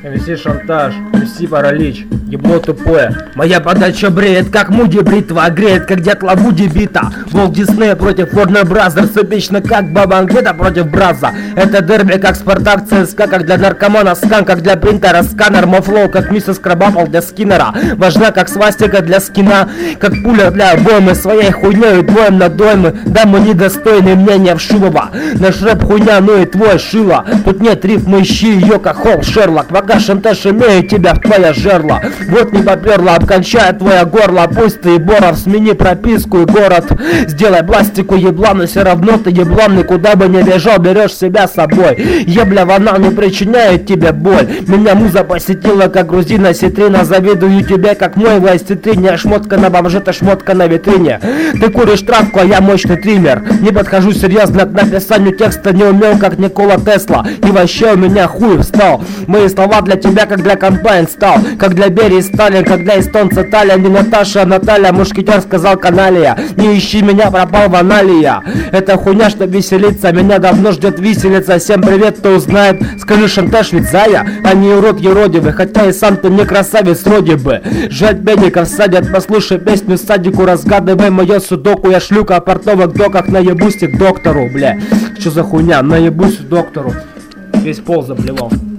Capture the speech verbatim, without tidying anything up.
эм си Шантаж, эм си Паралич, ебло тупое. Моя подача бреет, как Муди бритва, греет, как дятла Буди бита. Волк Диснея против Warner Brothers, эпично как Баба Ангета против Браза. Это дерби, как Спартак ЦСКА, как для наркомана скан, как для принтера сканер. Мофлоу, как миссис Крабапл для Скиннера. Важна, как свастика для скина, как пуля для обоймы. Своей хуйней двоем на доймы. Да, мы недостойны мнения Вшивова. Наш рэп хуйня, ну и твой шило. Тут нет рифмы, ищи ее, как Холл Шерлок. Пока Шантаж имеет тебя в твоя жерла. Вот не поперла, обкончает твое горло. Пусть ты и Боров, смени прописку и город. Сделай пластику еблан, но все равно ты еблан. Куда бы ни бежал, берешь себя с собой. Ебля вона не причиняет тебе боль. Меня муза посетила, как грузина Ситрина. Завидую тебе, как мой власть Ситрине. Шмотка на бомже, это шмотка на витрине. Ты куришь травку, а я мощный триммер. Не подхожу серьезно к написанию текста. Не умел, как Никола Тесла. И вообще у меня хуй встал. Мои слова для тебя, как для комбайн стал. Как для Берии Сталин, как для эстонца Талия. Не Наташа, а Наталья, мушкетер сказал Каналия. Не ищи меня, пропал в аналия. Это хуйня, что веселиться. Меня давно ждет виселица. Всем привет, кто узнает. Скажи, Шантаж ведь зая, а не урод еродивый. Хотя и сам ты не красавец вроде бы. Жать бедников садят, послушай песню садику. Разгадывай мое судоку. Я шлюка о портовых доках. Наебусь к доктору, бля. Что за хуйня? Наебусь к доктору. Весь пол заплевал.